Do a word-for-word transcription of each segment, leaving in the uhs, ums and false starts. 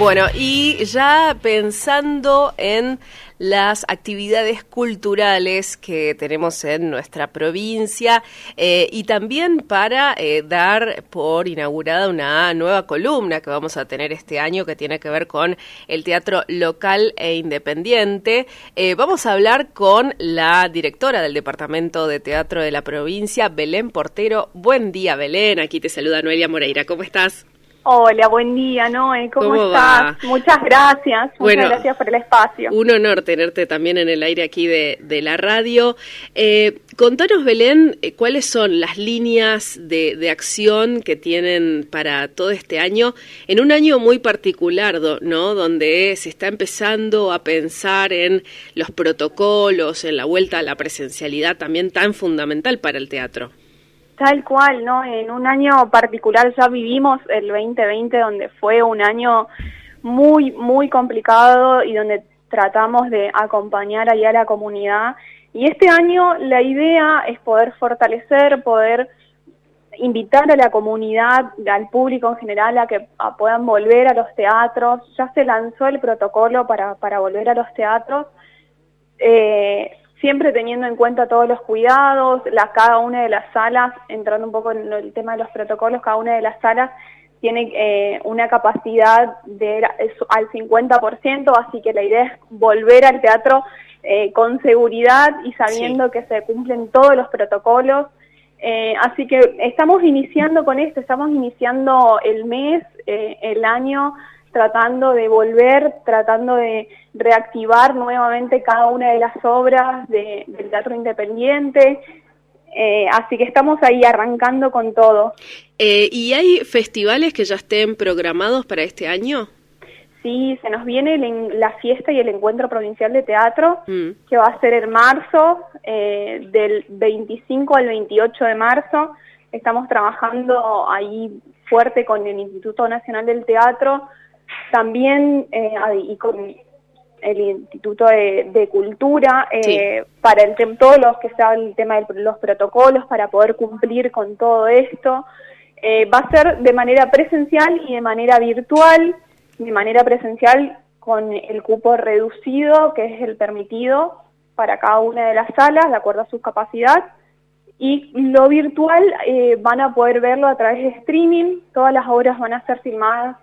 Bueno, y ya pensando en las actividades culturales que tenemos en nuestra provincia eh, y también para eh, dar por inaugurada una nueva columna que vamos a tener este año que tiene que ver con el teatro local e independiente. Eh, vamos a hablar con la directora del Departamento de Teatro de la provincia, Belén Portero. Buen día, Belén. Aquí te saluda Noelia Moreira. ¿Cómo estás? Hola, buen día, Noé. ¿Cómo, ¿Cómo estás? va? Muchas gracias. Muchas bueno, gracias por el espacio. Un honor tenerte también en el aire aquí de, de la radio. Eh, contanos, Belén, cuáles son las líneas de, de acción que tienen para todo este año, en un año muy particular, ¿no? Donde se está empezando a pensar en los protocolos, en la vuelta a la presencialidad también tan fundamental para el teatro. Tal cual, ¿no? En un año particular ya vivimos el veinte veinte, donde fue un año muy, muy complicado y donde tratamos de acompañar ahí a la comunidad. Y este año la idea es poder fortalecer, poder invitar a la comunidad, al público en general, a que a puedan volver a los teatros. Ya se lanzó el protocolo para, para volver a los teatros. Eh, siempre teniendo en cuenta todos los cuidados, la, cada una de las salas, entrando un poco en el tema de los protocolos, cada una de las salas tiene eh, una capacidad de al cincuenta por ciento, así que la idea es volver al teatro eh, con seguridad y sabiendo sí. que se cumplen todos los protocolos. Eh, así que estamos iniciando con esto, estamos iniciando el mes, eh, el año, tratando de volver, tratando de reactivar nuevamente cada una de las obras de, del teatro independiente, eh, así que estamos ahí arrancando con todo. Eh, ¿Y hay festivales que ya estén programados para este año? Sí, se nos viene el, la fiesta y el encuentro provincial de teatro, mm. que va a ser en marzo, eh, del veinticinco al veintiocho de marzo. Estamos trabajando ahí fuerte con el Instituto Nacional del Teatro, también eh, y con el Instituto de, de Cultura, eh, sí. para el tem todos los que sea el tema de los protocolos, para poder cumplir con todo esto. Eh, va a ser de manera presencial y de manera virtual, de manera presencial con el cupo reducido, que es el permitido para cada una de las salas, de acuerdo a su capacidad, y lo virtual eh, van a poder verlo a través de streaming. Todas las obras van a ser filmadas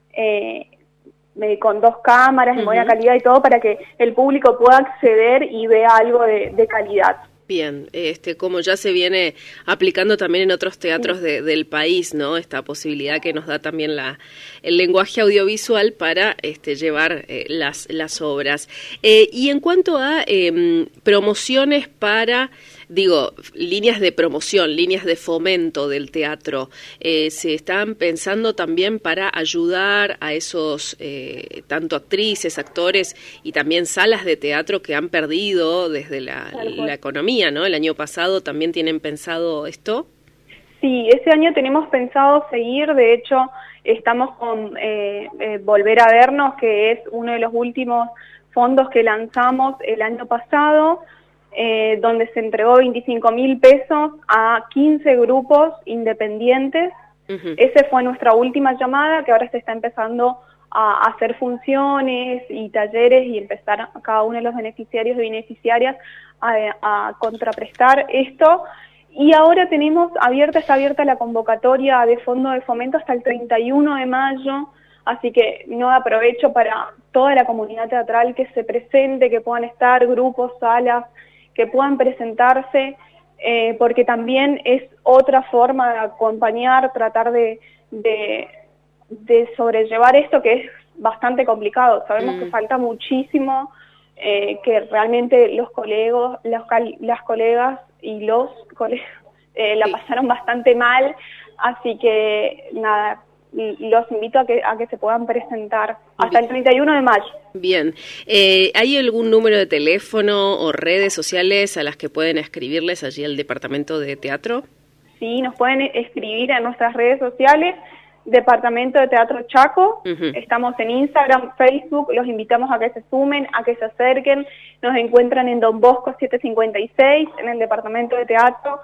Eh, eh, con dos cámaras de uh-huh. buena calidad y todo, para que el público pueda acceder y vea algo de, de calidad. Bien, este, como ya se viene aplicando también en otros teatros sí. de, del país, ¿no? Esta posibilidad que nos da también la, el lenguaje audiovisual para este, llevar eh, las, las obras. Eh, y en cuanto a eh, promociones para, digo, líneas de promoción, líneas de fomento del teatro, eh, ¿se están pensando también para ayudar a esos, eh, tanto actrices, actores y también salas de teatro que han perdido desde la, la economía? ¿No? El año pasado también tienen pensado esto. Sí, este año tenemos pensado seguir, de hecho estamos con eh, eh, Volver a Vernos, que es uno de los últimos fondos que lanzamos el año pasado, eh, donde se entregó veinticinco mil pesos a quince grupos independientes. Uh-huh. Esa fue nuestra última llamada, que ahora se está empezando a hacer funciones y talleres y empezar a cada uno de los beneficiarios y beneficiarias a, a contraprestar esto. Y ahora tenemos abierta, está abierta la convocatoria de fondo de fomento hasta el treinta y uno de mayo, así que no aprovecho para toda la comunidad teatral que se presente, que puedan estar grupos, salas, que puedan presentarse, eh, porque también es otra forma de acompañar, tratar de, de de sobrellevar esto, que es bastante complicado. Sabemos mm. que falta muchísimo, eh, que realmente los colegos, los, las colegas y los colegas eh, la pasaron bastante mal, así que nada, los invito a que a que se puedan presentar hasta el treinta y uno de mayo. Bien, eh, ¿hay algún número de teléfono o redes sociales a las que pueden escribirles allí al Departamento de Teatro? Sí, nos pueden escribir en nuestras redes sociales, Departamento de Teatro Chaco, uh-huh. estamos en Instagram, Facebook, los invitamos a que se sumen, a que se acerquen, nos encuentran en Don Bosco setecientos cincuenta y seis, en el Departamento de Teatro,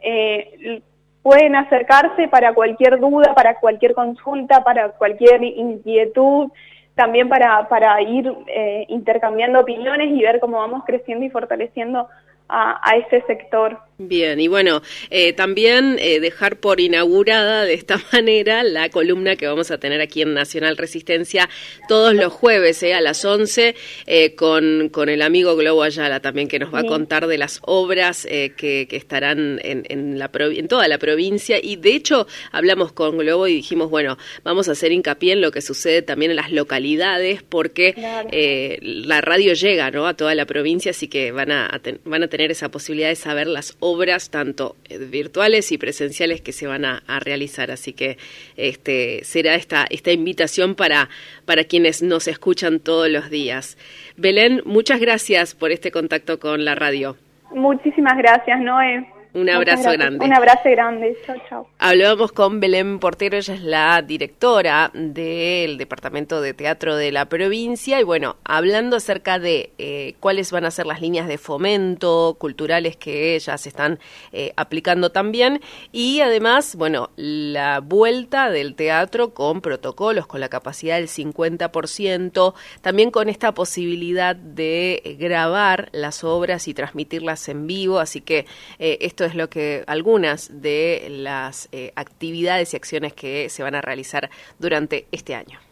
eh, pueden acercarse para cualquier duda, para cualquier consulta, para cualquier inquietud, también para, para ir eh, intercambiando opiniones y ver cómo vamos creciendo y fortaleciendo a, a ese sector. Bien, y bueno, eh, también eh, dejar por inaugurada de esta manera la columna que vamos a tener aquí en Nacional Resistencia todos los jueves eh, a las once eh, con, con el amigo Globo Ayala también, que nos va sí. a contar de las obras eh, que, que estarán en, en, la, en toda la provincia, y de hecho hablamos con Globo y dijimos, bueno, vamos a hacer hincapié en lo que sucede también en las localidades, porque claro. eh, la radio llega, ¿no?, a toda la provincia, así que van a, a ten, van a tener esa posibilidad de saber las obras obras tanto virtuales y presenciales que se van a, a realizar, así que este será esta esta invitación para para quienes nos escuchan todos los días. Belén, muchas gracias por este contacto con la radio. Muchísimas gracias, Noé. Un abrazo grande. Un abrazo grande. Chao, chao. Hablábamos con Belén Portero, ella es la directora del Departamento de Teatro de la provincia, y bueno, hablando acerca de eh, cuáles van a ser las líneas de fomento culturales que ya se están eh, aplicando también, y además, bueno, la vuelta del teatro con protocolos, con la capacidad del cincuenta por ciento, también con esta posibilidad de grabar las obras y transmitirlas en vivo, así que eh, esto Esto es lo que algunas de las eh, actividades y acciones que se van a realizar durante este año.